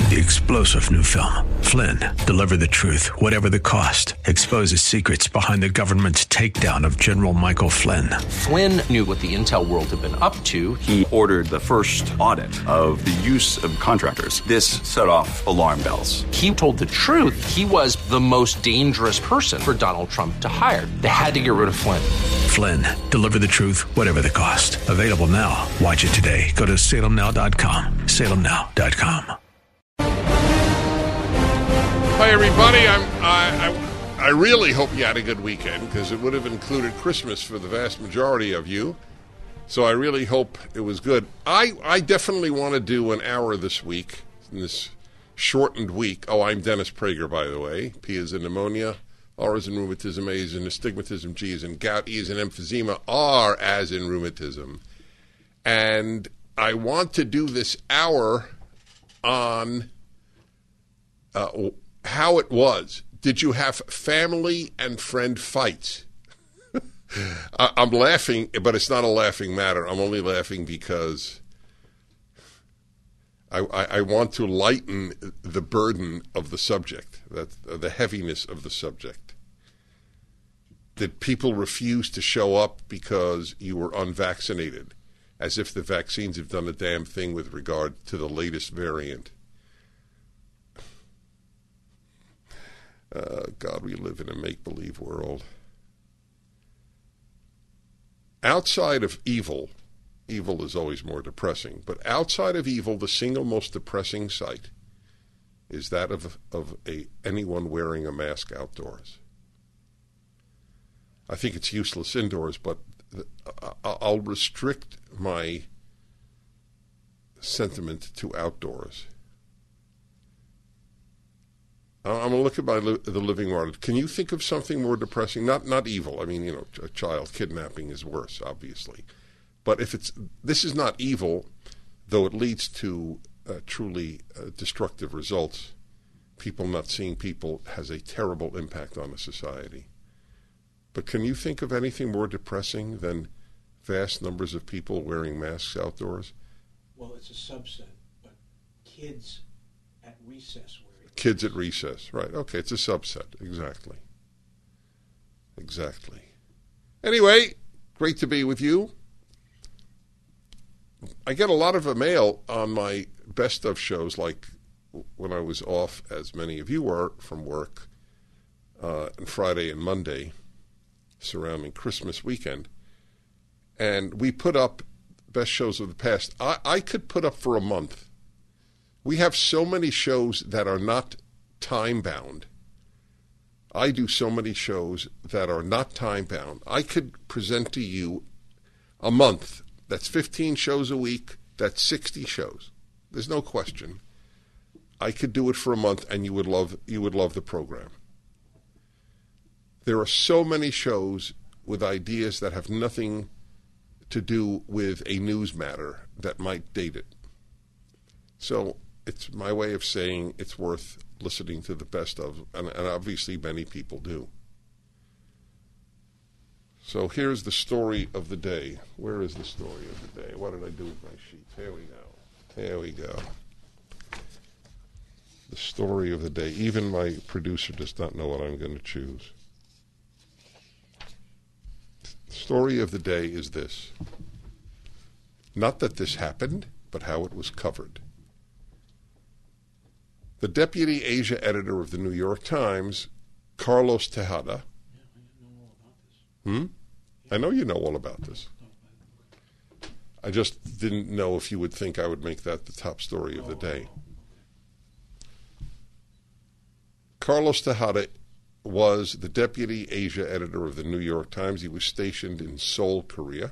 The explosive new film, Flynn, deliver the truth, whatever the cost, exposes secrets behind the government's takedown of General Michael Flynn. Flynn knew what the intel world had been up to. He ordered the first audit of the use of contractors. This set off alarm bells. He told the truth. He was the most dangerous person for Donald Trump to hire. They had to get rid of Flynn. Flynn, deliver the truth, whatever the cost. Available now. Watch it today. Go to salemnow.com. salemnow.com. Hi, everybody. I really hope you had a good weekend, because it would have included Christmas for the vast majority of you. So I really hope it was good. I definitely want to do an hour this week, in this shortened week. Oh, I'm Dennis Prager, by the way. P is in pneumonia, R is in rheumatism, A is in astigmatism, G is in gout, E is in emphysema, R as in rheumatism. And I want to do this hour on how it was. Did you have family and friend fights? I'm laughing, but it's not a laughing matter. I'm only laughing because I want to lighten the burden of the subject, the heaviness of the subject. Did people refuse to show up because you were unvaccinated, as if the vaccines have done a damn thing with regard to the latest variant? God, we live in a make-believe world. Outside of evil is always more depressing, but outside of evil, the single most depressing sight is that of anyone wearing a mask outdoors. I think it's useless indoors, but I'll restrict my sentiment to outdoors. I'm going to look at the living world. Can you think of something more depressing? Not evil. I mean, a child kidnapping is worse, obviously. But if this is not evil, though it leads to truly destructive results. People not seeing people has a terrible impact on a society. But can you think of anything more depressing than vast numbers of people wearing masks outdoors? Well, it's a subset, but kids at recess. Kids at recess, right. Okay, it's a subset. Exactly. Anyway, great to be with you. I get a lot of mail on my best of shows, like when I was off, as many of you were, from work, on Friday and Monday, surrounding Christmas weekend. And we put up best shows of the past. I could put up for a month. We have so many shows that are not time-bound. I do so many shows that are not time-bound. I could present to you a month. That's 15 shows a week. That's 60 shows. There's no question. I could do it for a month, and you would love the program. There are so many shows with ideas that have nothing to do with a news matter that might date it. So it's my way of saying it's worth listening to the best of, and obviously many people do. So here's the story of the day. Where is the story of the day? What did I do with my sheets? Here we go. The story of the day. Even my producer does not know what I'm going to choose. The story of the day is this. Not that this happened, but how it was covered. The deputy Asia editor of the New York Times, Carlos Tejada. I know you know all about this. I just didn't know if you would think I would make that the top story of the day. Carlos Tejada was the deputy Asia editor of the New York Times. He was stationed in Seoul, Korea.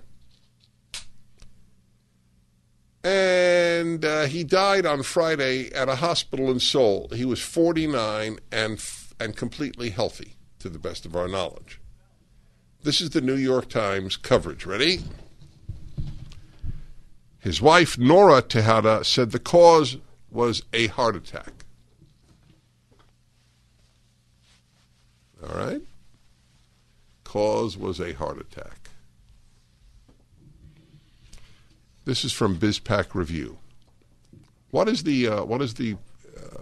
And he died on Friday at a hospital in Seoul. He was 49 and completely healthy, to the best of our knowledge. This is the New York Times coverage. Ready? His wife, Nora Tejada, said the cause was a heart attack. All right? Cause was a heart attack. This is from BizPac Review. What is the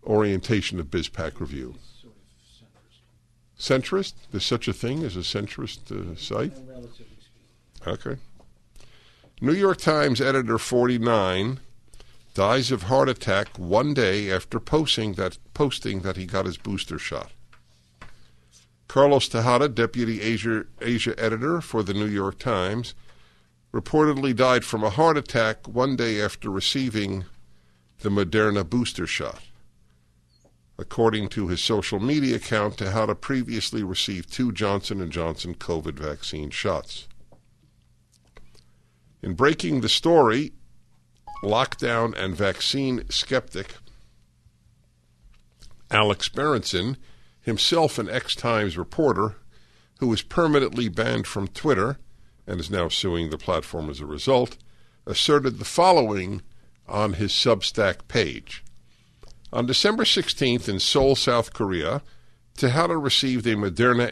orientation of BizPac Review? Sort of centrist. Centrist? There's such a thing as a centrist site? Relatively speaking. Okay. New York Times editor 49 dies of heart attack one day after posting that he got his booster shot. Carlos Tejada, deputy Asia editor for the New York Times, reportedly died from a heart attack one day after receiving the Moderna booster shot. According to his social media account, Tejada previously received 2 Johnson & Johnson COVID vaccine shots. In breaking the story, lockdown and vaccine skeptic Alex Berenson, himself an ex-Times reporter who was permanently banned from Twitter and is now suing the platform as a result, asserted the following on his Substack page. On December 16th in Seoul, South Korea, Tejada received a Moderna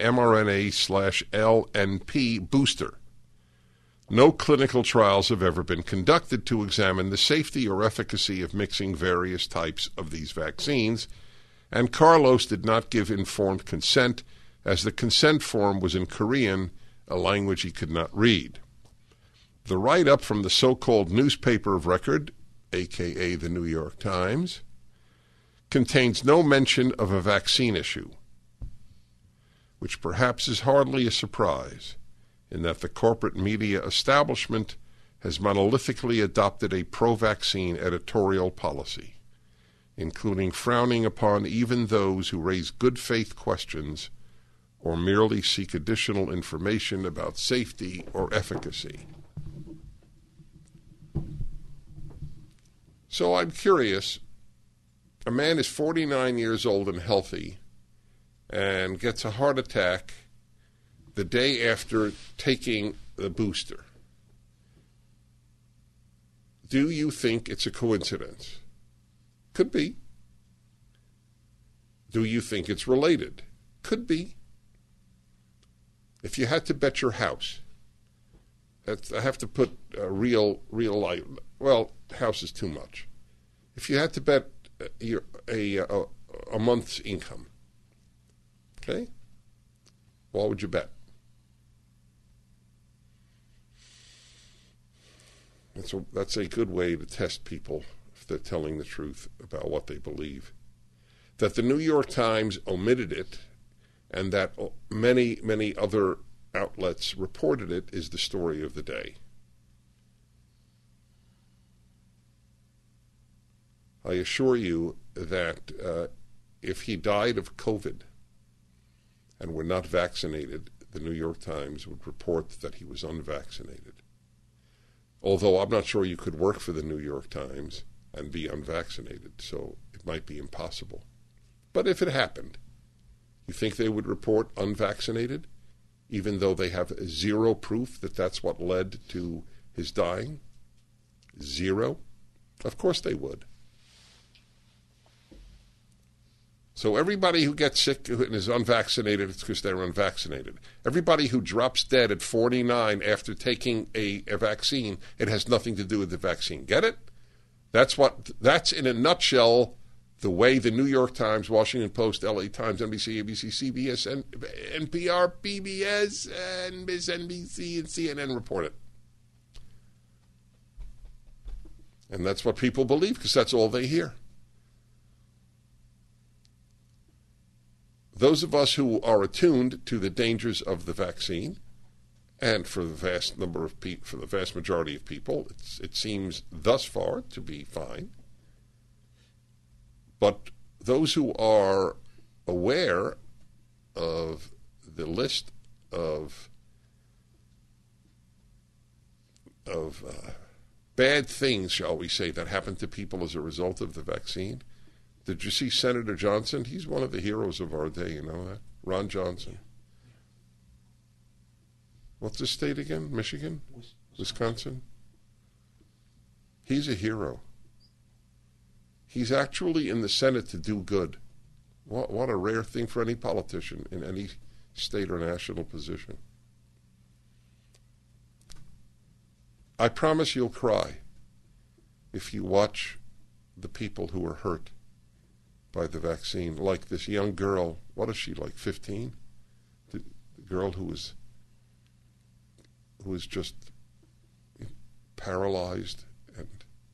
mRNA/LNP booster. No clinical trials have ever been conducted to examine the safety or efficacy of mixing various types of these vaccines, and Carlos did not give informed consent, as the consent form was in Korean, a language he could not read. The write-up from the so-called newspaper of record, a.k.a. the New York Times, contains no mention of a vaccine issue, which perhaps is hardly a surprise, in that the corporate media establishment has monolithically adopted a pro-vaccine editorial policy, including frowning upon even those who raise good faith questions or merely seek additional information about safety or efficacy. So I'm curious, a man is 49 years old and healthy and gets a heart attack the day after taking the booster. Do you think it's a coincidence? Could be. Do you think it's related? Could be. If you had to bet your house, I have to put real life. Well, house is too much. If you had to bet a month's income, okay, what would you bet? That's a good way to test people if they're telling the truth about what they believe. That the New York Times omitted it and that many, many other outlets reported it is the story of the day. I assure you that if he died of COVID and were not vaccinated, the New York Times would report that he was unvaccinated. Although I'm not sure you could work for the New York Times and be unvaccinated, so it might be impossible. But if it happened, you think they would report unvaccinated, even though they have zero proof that that's what led to his dying? Zero? Of course they would. So everybody who gets sick and is unvaccinated, it's because they're unvaccinated. Everybody who drops dead at 49 after taking a vaccine, it has nothing to do with the vaccine. Get it? That's in a nutshell the way the New York Times, Washington Post, LA Times, NBC, ABC, CBS, NPR, PBS, and MSNBC, and CNN report it. And that's what people believe because that's all they hear. Those of us who are attuned to the dangers of the vaccine, and for the vast number of people, for the vast majority of people, it seems thus far to be fine. But those who are aware of the list of bad things, shall we say, that happen to people as a result of the vaccine. Did you see Senator Johnson? He's one of the heroes of our day, you know that? Ron Johnson. What's his state again? Michigan? Wisconsin? He's a hero. He's actually in the Senate to do good. What a rare thing for any politician in any state or national position. I promise you'll cry if you watch the people who are hurt by the vaccine, like this young girl. What is she, like 15? The girl who was just paralyzed, and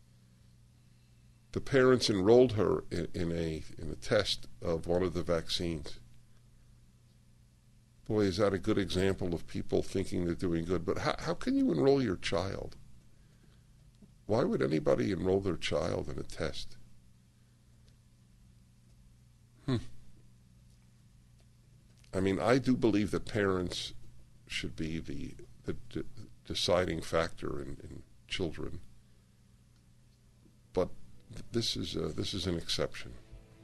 the parents enrolled her in a test of one of the vaccines. Boy, is that a good example of people thinking they're doing good. But how can you enroll your child? Why would anybody enroll their child in a test? I mean, I do believe that parents should be the deciding factor in children, but this is an exception.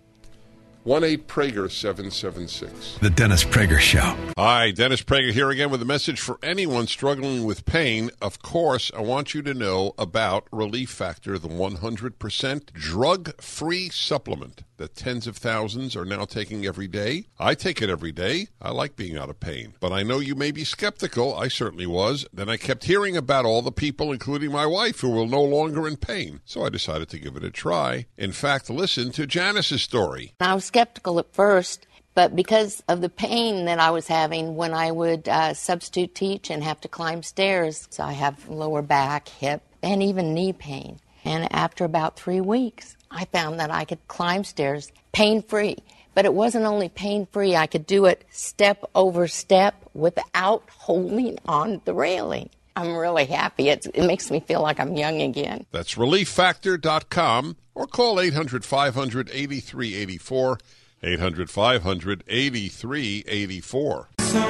1-8-PRAGER-776. The Dennis Prager Show. Hi, Dennis Prager here again with a message for anyone struggling with pain. Of course, I want you to know about Relief Factor, the 100% drug-free supplement that tens of thousands are now taking every day. I take it every day. I like being out of pain. But I know you may be skeptical. I certainly was. Then I kept hearing about all the people, including my wife, who were no longer in pain. So I decided to give it a try. In fact, listen to Janice's story. I was skeptical at first, but because of the pain that I was having when I would substitute teach and have to climb stairs, so I have lower back, hip, and even knee pain. And after about 3 weeks, I found that I could climb stairs pain-free. But it wasn't only pain-free, I could do it step over step without holding on the railing. I'm really happy. It makes me feel like I'm young again. That's ReliefFactor.com, or call 800-500-8384, 800-500-8384.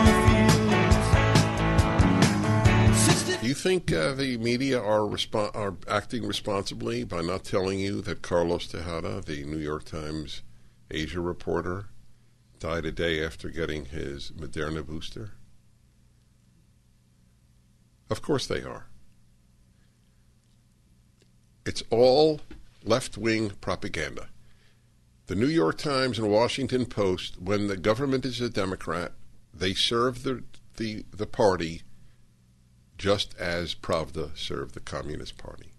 Do you think the media are acting responsibly by not telling you that Carlos Tejada, the New York Times Asia reporter, died a day after getting his Moderna booster? Of course they are. It's all left-wing propaganda. The New York Times and Washington Post, when the government is a Democrat, they serve the party just as Pravda served the Communist Party.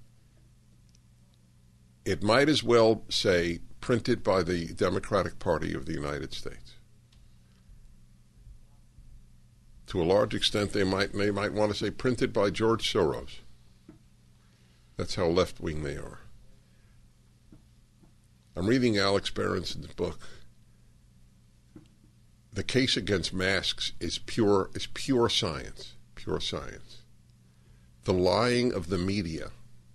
It might as well say printed by the Democratic Party of the United States. To a large extent, they might want to say printed by George Soros. That's how left-wing they are. I'm reading Alex Berenson's book. The case against masks is pure science. Pure science. The lying of the media.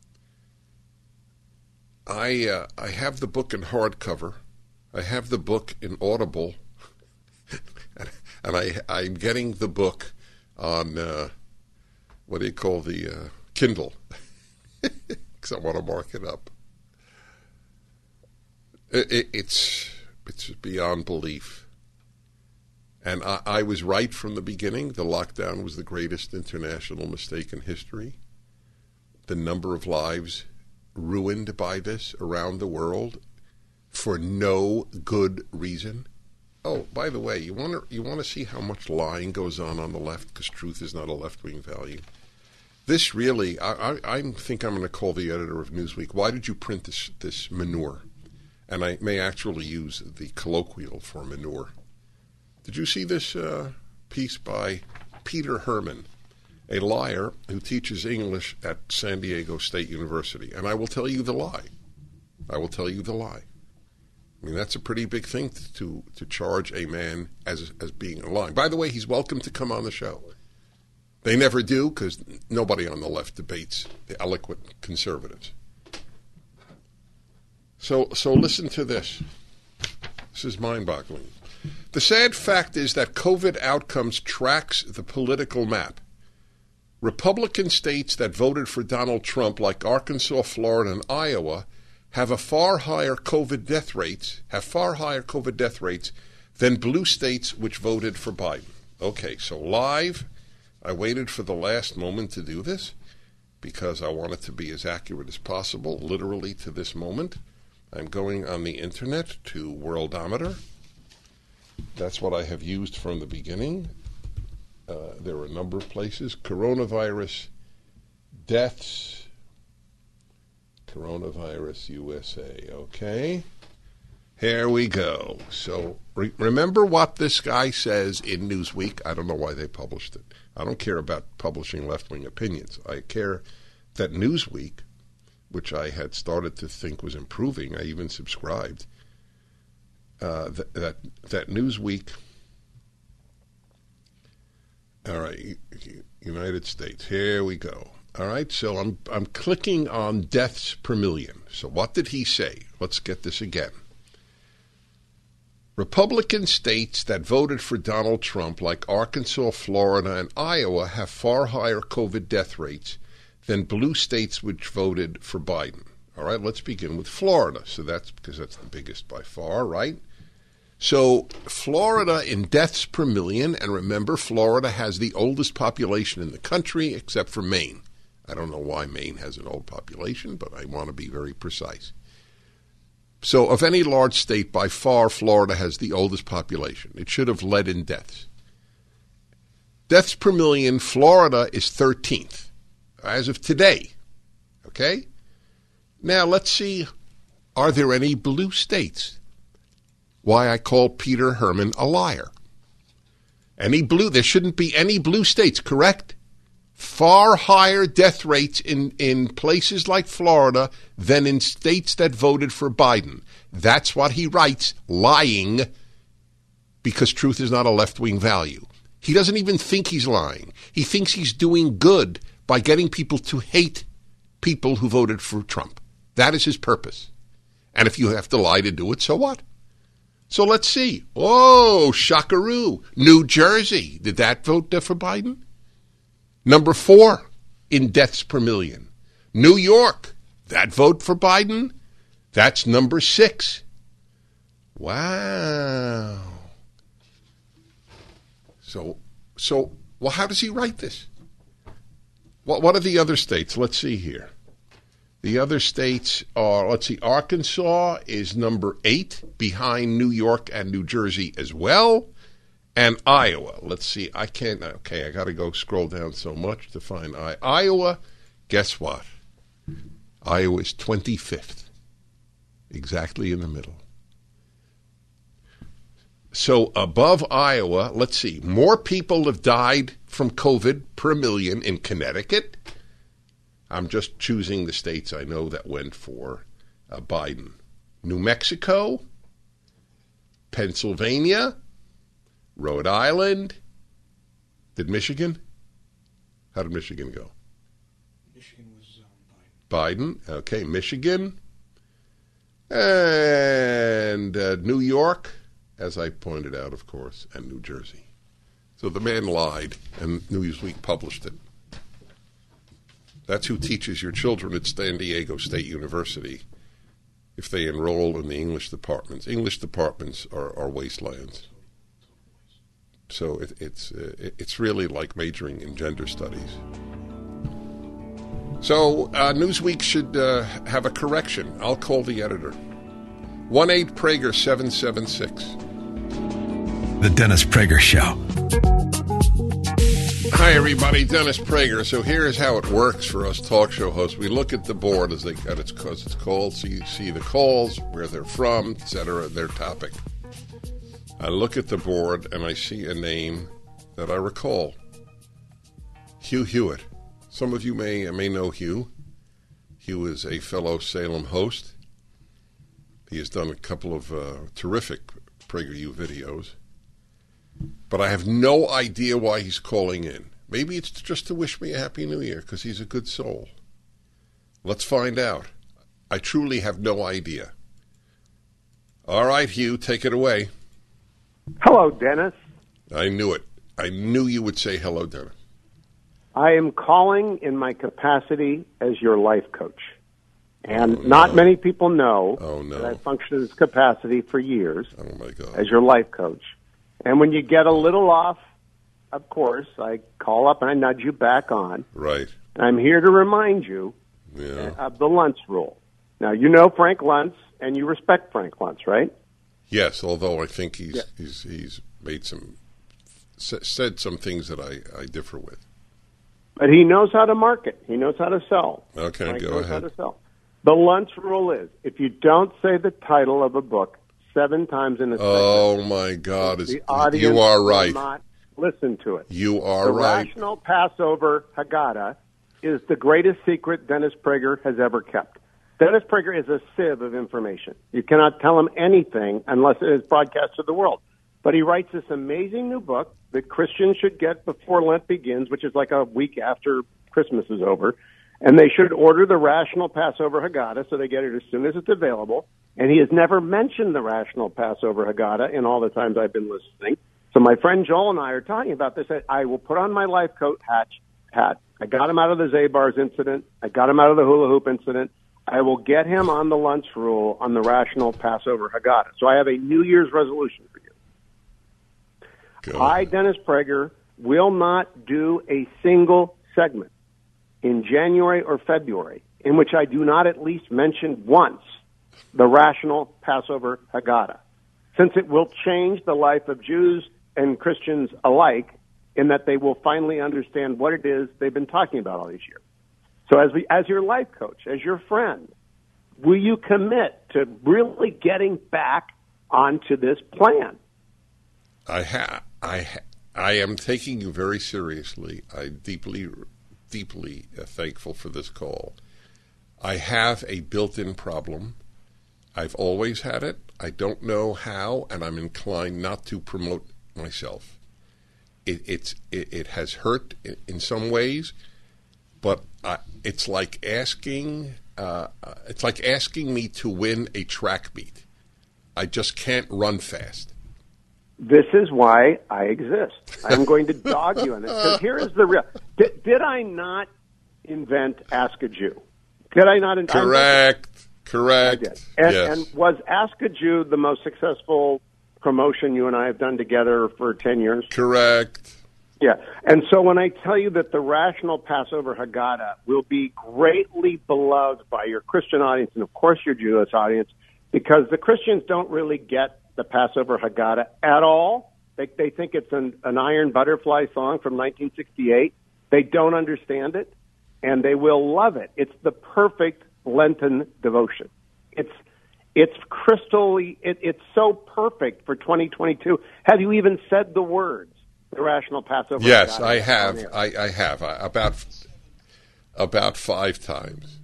I have the book in hardcover. I have the book in Audible. And I'm getting the book on, what do you call the Kindle, because I want to mark it up. It's beyond belief. And I was right from the beginning. The lockdown was the greatest international mistake in history. The number of lives ruined by this around the world for no good reason. Oh, by the way, you want to see how much lying goes on the left, because truth is not a left-wing value. This really, I think I'm going to call the editor of Newsweek. Why did you print this manure? And I may actually use the colloquial for manure. Did you see this piece by Peter Herman, a liar who teaches English at San Diego State University? And I will tell you the lie. I will tell you the lie. I mean, that's a pretty big thing to charge a man as being lying. By the way, he's welcome to come on the show. They never do, because nobody on the left debates the eloquent conservatives. So listen to this. This is mind-boggling. The sad fact is that COVID outcomes tracks the political map. Republican states that voted for Donald Trump, like Arkansas, Florida, and Iowa, have far higher COVID death rates than blue states which voted for Biden. Okay, so live, I waited for the last moment to do this because I want it to be as accurate as possible, literally to this moment. I'm going on the internet to Worldometer. That's what I have used from the beginning. There are a number of places. Coronavirus deaths. Coronavirus USA. Okay. Here we go. So remember what this guy says in Newsweek. I don't know why they published it. I don't care about publishing left-wing opinions. I care that Newsweek, which I had started to think was improving, I even subscribed, that Newsweek, all right, United States, here we go. All right, so I'm clicking on deaths per million. So what did he say? Let's get this again. Republican states that voted for Donald Trump, like Arkansas, Florida, and Iowa, have far higher COVID death rates than blue states which voted for Biden. All right, let's begin with Florida. So that's because that's the biggest by far, right? So Florida in deaths per million, and remember, Florida has the oldest population in the country except for Maine. I don't know why Maine has an old population, but I want to be very precise. So of any large state, by far, Florida has the oldest population. It should have led in deaths. Deaths per million, Florida is 13th as of today. Okay? Now, let's see, are there any blue states? Why I call Peter Herman a liar. There shouldn't be any blue states, correct? Far higher death rates in places like Florida than in states that voted for Biden. That's what he writes, lying, because truth is not a left-wing value. He doesn't even think he's lying. He thinks he's doing good by getting people to hate people who voted for Trump. That is his purpose. And if you have to lie to do it, so what? So let's see. Oh, shockaroo. New Jersey. Did that vote for Biden? Number 4 in deaths per million. New York. That vote for Biden? That's number 6. Wow. So, well, how does he write this? What are the other states? Let's see here. The other states are, let's see, Arkansas is number 8 behind New York and New Jersey as well. And Iowa, let's see, I got to go scroll down so much to find Iowa. Guess what? Iowa is 25th, exactly in the middle. So above Iowa, let's see, more people have died from COVID per million in Connecticut. I'm just choosing the states I know that went for Biden. New Mexico, Pennsylvania, Rhode Island. Did Michigan? How did Michigan go? Michigan was Biden. Biden. Okay, Michigan. And New York, as I pointed out, of course, and New Jersey. So the man lied, and Newsweek published it. That's who teaches your children at San Diego State University if they enroll in the English departments. English departments are wastelands. So it's really like majoring in gender studies. So Newsweek should have a correction. I'll call the editor. 1-8-PRAGER-776. The Dennis Prager Show. Hi, everybody. Dennis Prager. So here's how it works for us talk show hosts. We look at the board as it's called, so you see the calls, where they're from, etc., their topic. I look at the board and I see a name that I recall. Hugh Hewitt. Some of you may know Hugh. Hugh is a fellow Salem host. He has done a couple of terrific PragerU videos. But I have no idea why he's calling in. Maybe it's just to wish me a Happy New Year because he's a good soul. Let's find out. I truly have no idea. All right, Hugh, take it away. Hello, Dennis. I knew it. I knew you would say hello, Dennis. I am calling in my capacity as your life coach. And not many people know that I functioned in this capacity for years as your life coach. And when you get a little off, of course, I call up and I nudge you back on. Right. And I'm here to remind you of the Luntz rule. Now, you know Frank Luntz, and you respect Frank Luntz, right? Yes, although I think he's made said some things that I differ with. But he knows how to market. He knows how to sell. Okay, Frank go knows ahead. How to sell. The Luntz rule is, if you don't say the title of a book 7 times in a segment. Oh, my God. The audience you are right. will not listen to it. You are right. The Rational Passover Haggadah is the greatest secret Dennis Prager has ever kept. Dennis Prager is a sieve of information. You cannot tell him anything unless it is broadcast to the world. But he writes this amazing new book that Christians should get before Lent begins, which is like a week after Christmas is over. And they should order the Rational Passover Haggadah so they get it as soon as it's available. And he has never mentioned the Rational Passover Haggadah in all the times I've been listening. So my friend Joel and I are talking about this. I will put on my life coat hat. I got him out of the Zabar's incident. I got him out of the hula hoop incident. I will get him on the lunch rule on the Rational Passover Haggadah. So I have a New Year's resolution for you. Good. I, Dennis Prager, will not do a single segment in January or February in which I do not at least mention once the Rational Passover Haggadah, since it will change the life of Jews and Christians alike in that they will finally understand what it is they've been talking about all these years. So as your life coach, as your friend, will you commit to really getting back onto this plan? I am taking you very seriously. I'm deeply thankful for this call. I have a built-in problem. I've always had it. I don't know how, and I'm inclined not to promote myself. It has hurt in some ways, but it's like asking me to win a track meet. I just can't run fast. This is why I exist. I'm going to dog you on this, because here is the real. Did I not invent Ask a Jew? Did I not invent Correct. I did. And, yes. And was Ask a Jew the most successful promotion you and I have done together for 10 years? Correct. Yeah. And so when I tell you that the Rational Passover Haggadah will be greatly beloved by your Christian audience and, of course, your Jewish audience, because the Christians don't really get the Passover Haggadah at all. They think it's an Iron Butterfly song from 1968. They don't understand it, and they will love it. It's the perfect Lenten devotion. It's crystally, it's so perfect for 2022. Have you even said the words, the Rational Passover? Yes, I have. I have about 5 times.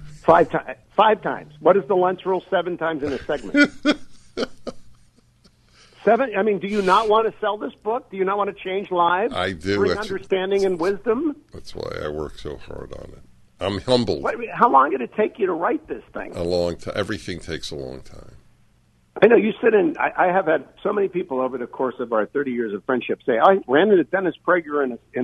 5 times. What is the lunch rule? 7 times in a segment. 7. I mean, do you not want to sell this book? Do you not want to change lives? I do. Bring understanding and wisdom. That's why I work so hard on it. I'm humbled. How long did it take you to write this thing? A long time. Everything takes a long time. I know you sit in. I have had so many people over the course of our 30 years of friendship say, "I ran into Dennis Prager in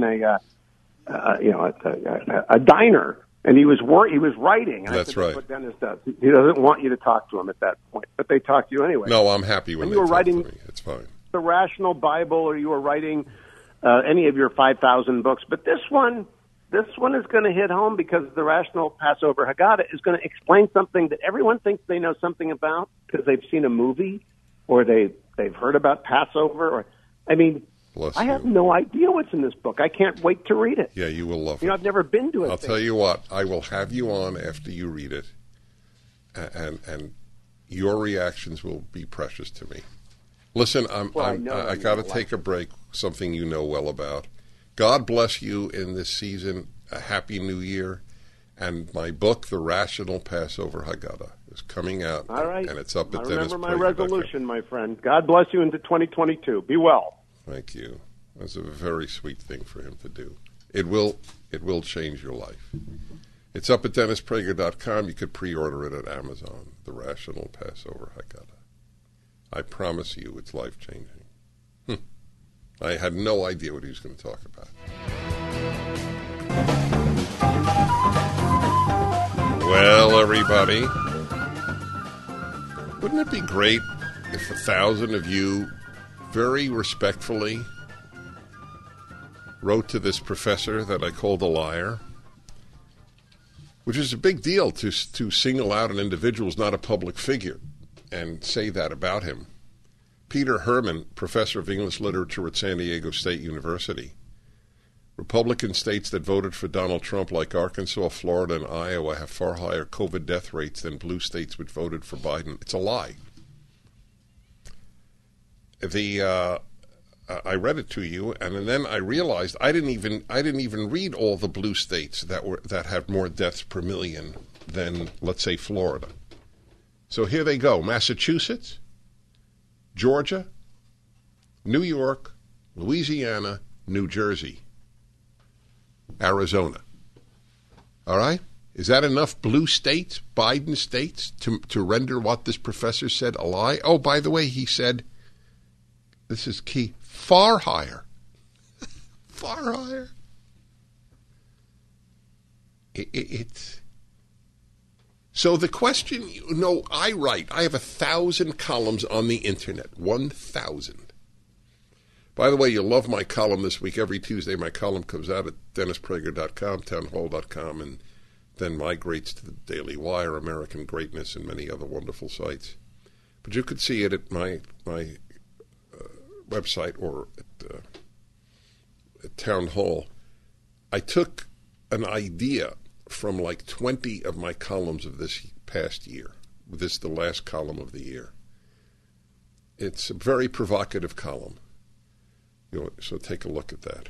a diner, and he was writing." And that's I said, right. That's what Dennis does. He doesn't want you to talk to him at that point, but they talk to you anyway. No, I'm happy when you were writing to me. It's fine. The Rational Bible, or you were writing any of your 5,000 books, but this one is going to hit home because the Rational Passover Haggadah is going to explain something that everyone thinks they know something about because they've seen a movie or they've heard about Passover. I have no idea what's in this book. I can't wait to read it. Yeah, you will love it. I've never been to it. I'll tell you what. I will have you on after you read it, and your reactions will be precious to me. Listen, I got to take a break. Something you know well about. God bless you in this season. A Happy New Year. And my book, The Rational Passover Haggadah, is coming out. All right. And it's up at I Dennis remember my resolution, my friend. God bless you into 2022. Be well. Thank you. That's a very sweet thing for him to do. It will change your life. It's up at DennisPrager.com. You could pre-order it at Amazon, The Rational Passover Haggadah. I promise you it's life-changing. I had no idea what he was going to talk about. Well, everybody, wouldn't it be great if 1,000 of you very respectfully wrote to this professor that I called a liar, which is a big deal to single out an individual who's not a public figure and say that about him. Peter Herman, professor of English literature at San Diego State University. Republican states that voted for Donald Trump, like Arkansas, Florida, and Iowa, have far higher COVID death rates than blue states which voted for Biden. It's a lie. I read it to you, and then I realized I didn't even read all the blue states that have more deaths per million than, let's say, Florida. So here they go: Massachusetts, Georgia, New York, Louisiana, New Jersey, Arizona. All right? Is that enough blue states, Biden states, to render what this professor said a lie? Oh, by the way, he said, this is key, far higher. Far higher. It's... So the question, I write. I have 1,000 columns on the internet. 1,000. By the way, you'll love my column this week. Every Tuesday, my column comes out at DennisPrager.com, townhall.com, and then migrates to the Daily Wire, American Greatness, and many other wonderful sites. But you could see it at my website or at Town Hall. I took an idea from like 20 of my columns of this past year. This is the last column of the year. It's a very provocative column. So take a look at that.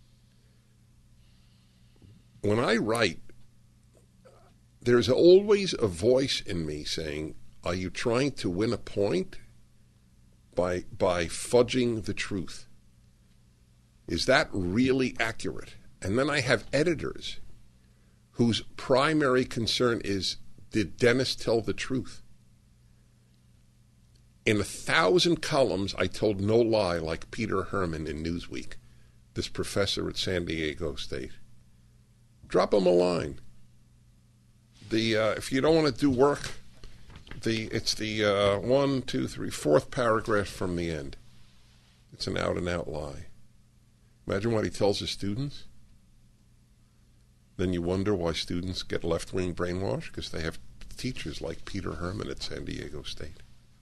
When I write, there's always a voice in me saying, are you trying to win a point by fudging the truth? Is that really accurate? And then I have editors whose primary concern is, did Dennis tell the truth? In 1,000 columns, I told no lie, like Peter Herman in Newsweek, this professor at San Diego State. Drop him a line. If you don't want to do work, it's the fourth paragraph from the end. It's an out-and-out lie. Imagine what he tells his students. Then you wonder why students get left-wing brainwashed, because they have teachers like Peter Herman at San Diego State.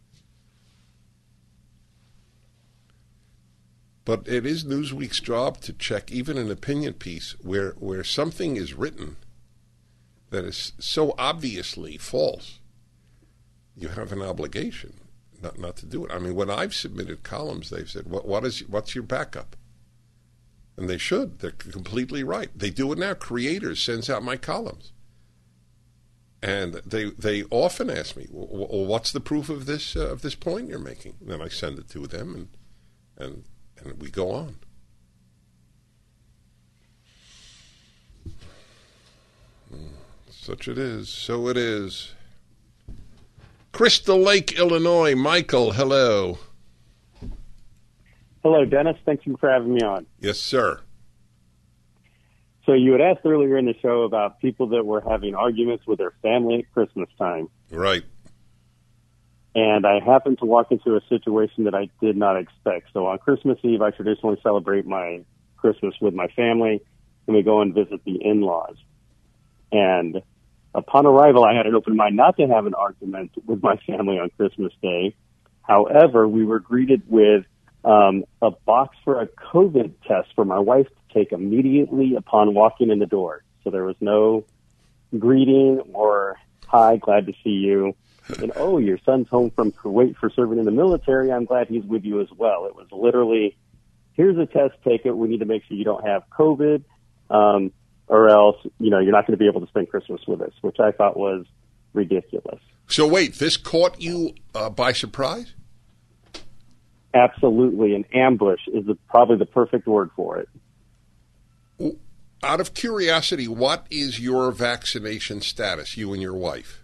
But it is Newsweek's job to check even an opinion piece where something is written that is so obviously false. You have an obligation not to do it. I mean, when I've submitted columns, they've said, what's your backup? And they should. They're completely right. They do it now. Creators sends out my columns. And they often ask me, well, what's the proof of this point you're making? And then I send it to them, and we go on. Such it is. So it is. Crystal Lake, Illinois. Michael, hello. Hello, Dennis. Thank you for having me on. Yes, sir. So you had asked earlier in the show about people that were having arguments with their family at Christmas time. Right. And I happened to walk into a situation that I did not expect. So on Christmas Eve, I traditionally celebrate my Christmas with my family, and we go and visit the in-laws. And upon arrival, I had an open mind not to have an argument with my family on Christmas Day. However, we were greeted with a box for a COVID test for my wife to take immediately upon walking in the door. So there was no greeting or, hi, glad to see you. And, oh, your son's home from Kuwait for serving in the military. I'm glad he's with you as well. It was literally, here's a test, take it. We need to make sure you don't have COVID, or else, you're not going to be able to spend Christmas with us, which I thought was ridiculous. So wait, this caught you by surprise? Absolutely. An ambush is probably the perfect word for it. Out of curiosity, what is your vaccination status, you and your wife?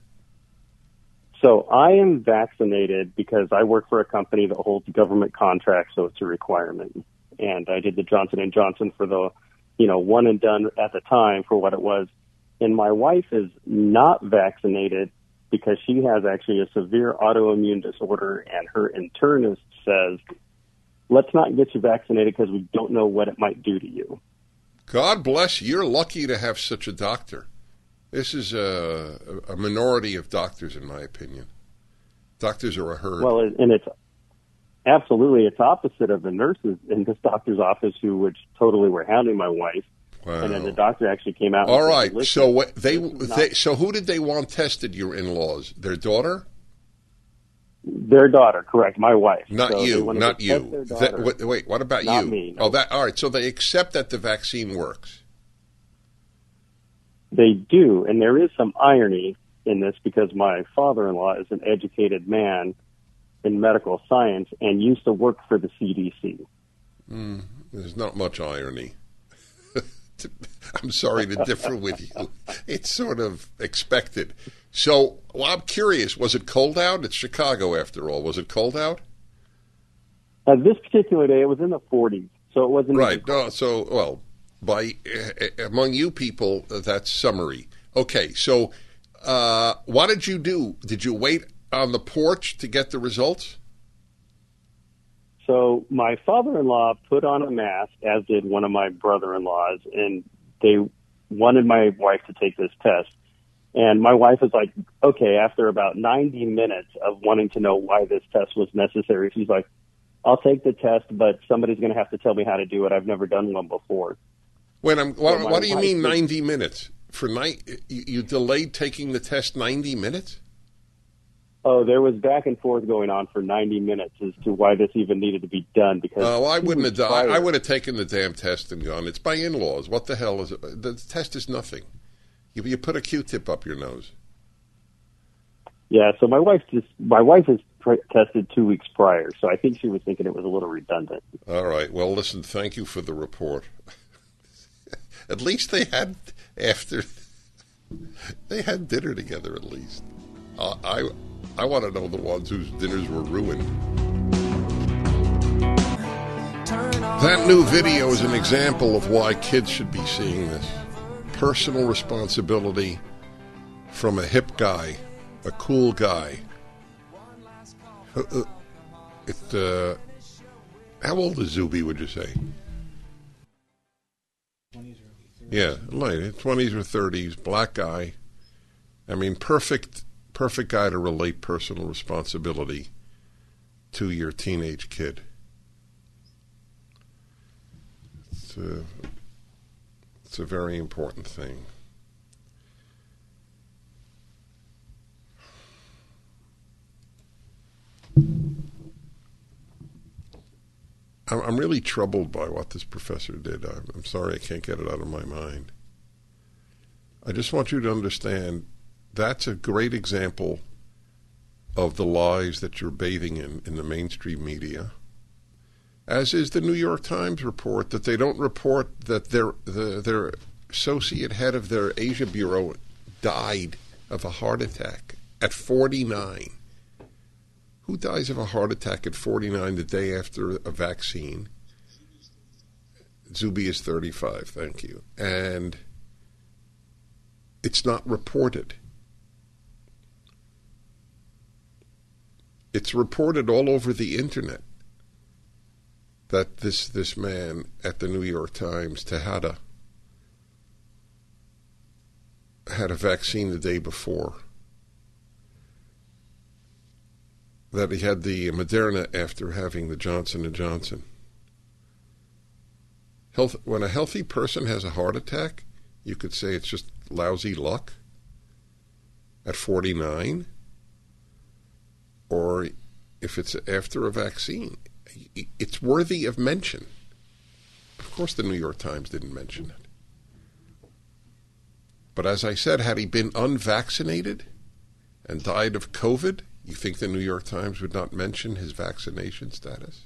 So I am vaccinated because I work for a company that holds government contracts, so it's a requirement. And I did the Johnson & Johnson for the, one and done at the time for what it was. And my wife is not vaccinated because she has actually a severe autoimmune disorder, and her internist says, let's not get you vaccinated because we don't know what it might do to you. God bless you. You're lucky to have such a doctor. This is a minority of doctors, in my opinion. Doctors are a herd. Well, and it's absolutely, it's opposite of the nurses in this doctor's office which totally were hounding my wife. Wow. And then the doctor actually came out. All right. So so who did they want tested, your in-laws? Their daughter? Their daughter, correct, my wife. Not so you, not you. Wait, what about not you? Me, no. Oh, all right, so they accept that the vaccine works. They do, and there is some irony in this because my father-in-law is an educated man in medical science and used to work for the CDC. There's not much irony. I'm sorry to differ with you. It's sort of expected. So, I'm curious, was it cold out? It's Chicago, after all. Was it cold out? This particular day, it was in the 40s, so it wasn't... Right. No, so, well, among you people, that's summary. Okay, so what did you do? Did you wait on the porch to get the results? So my father-in-law put on a mask, as did one of my brother-in-laws, and they wanted my wife to take this test. And my wife was like, okay, after about 90 minutes of wanting to know why this test was necessary, she's like, I'll take the test, but somebody's going to have to tell me how to do it. I've never done one before. Wait, what do you mean 90 minutes? You delayed taking the test 90 minutes? Oh, there was back and forth going on for 90 minutes as to why this even needed to be done. Because I wouldn't have done. I would have taken the damn test and gone. It's my in-laws. What the hell is it? The test is nothing. You put a Q-tip up your nose. Yeah. So my wife is tested 2 weeks prior, so I think she was thinking it was a little redundant. All right. Well, listen. Thank you for the report. At least they had dinner together. At least I want to know the ones whose dinners were ruined. That new video is an example of why kids should be seeing this. Personal responsibility from a hip guy, a cool guy. How old is Zuby, would you say? 20s or early 30s. Yeah, late 20s or 30s, black guy. I mean, perfect guy to relate personal responsibility to your teenage kid. It's a very important thing. I'm really troubled by what this professor did. I'm sorry I can't get it out of my mind. I just want you to understand that's a great example of the lies that you're bathing in the mainstream media, as is the New York Times report that they don't report that their associate head of their Asia Bureau died of a heart attack at 49. Who dies of a heart attack at 49 the day after a vaccine? Zuby is 35, thank you. And it's not reported. It's reported all over the internet that this man at the New York Times, Tejada, had a vaccine the day before. That he had the Moderna after having the Johnson & Johnson. When a healthy person has a heart attack, you could say it's just lousy luck at 49, or if it's after a vaccine. It's worthy of mention. Of course, the New York Times didn't mention it. But as I said, had he been unvaccinated and died of COVID, you think the New York Times would not mention his vaccination status?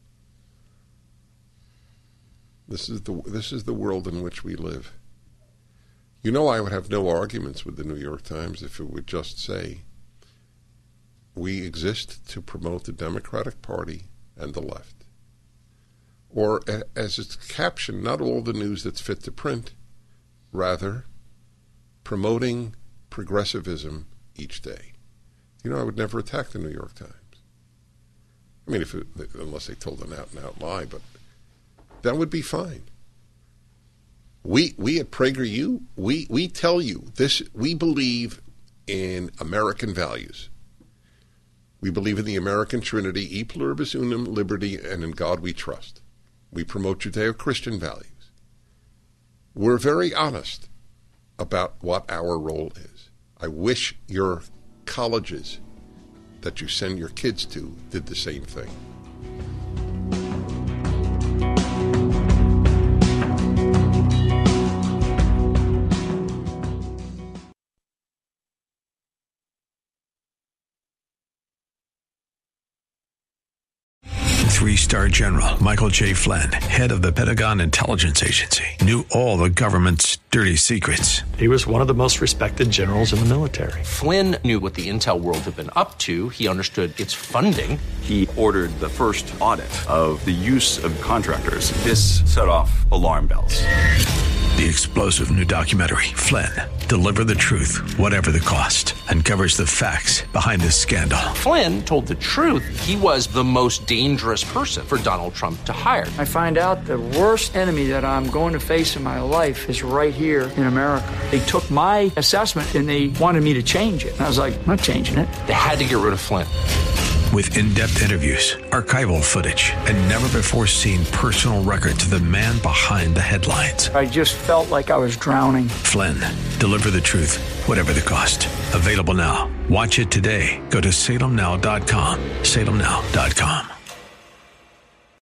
This is the world in which we live. You know, I would have no arguments with the New York Times if it would just say, we exist to promote the Democratic Party and the left. Or, as it's captioned, not all the news that's fit to print, rather, promoting progressivism each day. You know, I would never attack the New York Times. I mean, unless they told an out-and-out lie, but that would be fine. We at PragerU, we tell you this. We believe in American values. We believe in the American Trinity, e pluribus unum, liberty, and in God we trust. We promote Judeo-Christian values. We're very honest about what our role is. I wish your colleges that you send your kids to did the same thing. Three-star General Michael J. Flynn, head of the Pentagon Intelligence Agency, knew all the government's dirty secrets. He was one of the most respected generals in the military. Flynn knew what the intel world had been up to. He understood its funding. He ordered the first audit of the use of contractors. This set off alarm bells. The explosive new documentary, Flynn, Deliver the Truth, Whatever the Cost, uncovers the facts behind this scandal. Flynn told the truth. He was the most dangerous person for Donald Trump to hire. I find out the worst enemy that I'm going to face in my life is right here in America. They took my assessment and they wanted me to change it. And I was like, I'm not changing it. They had to get rid of Flynn. With in-depth interviews, archival footage, and never-before-seen personal records of the man behind the headlines. I just felt like I was drowning. Flynn, Deliver the Truth, Whatever the Cost. Available now. Watch it today. Go to salemnow.com. salemnow.com.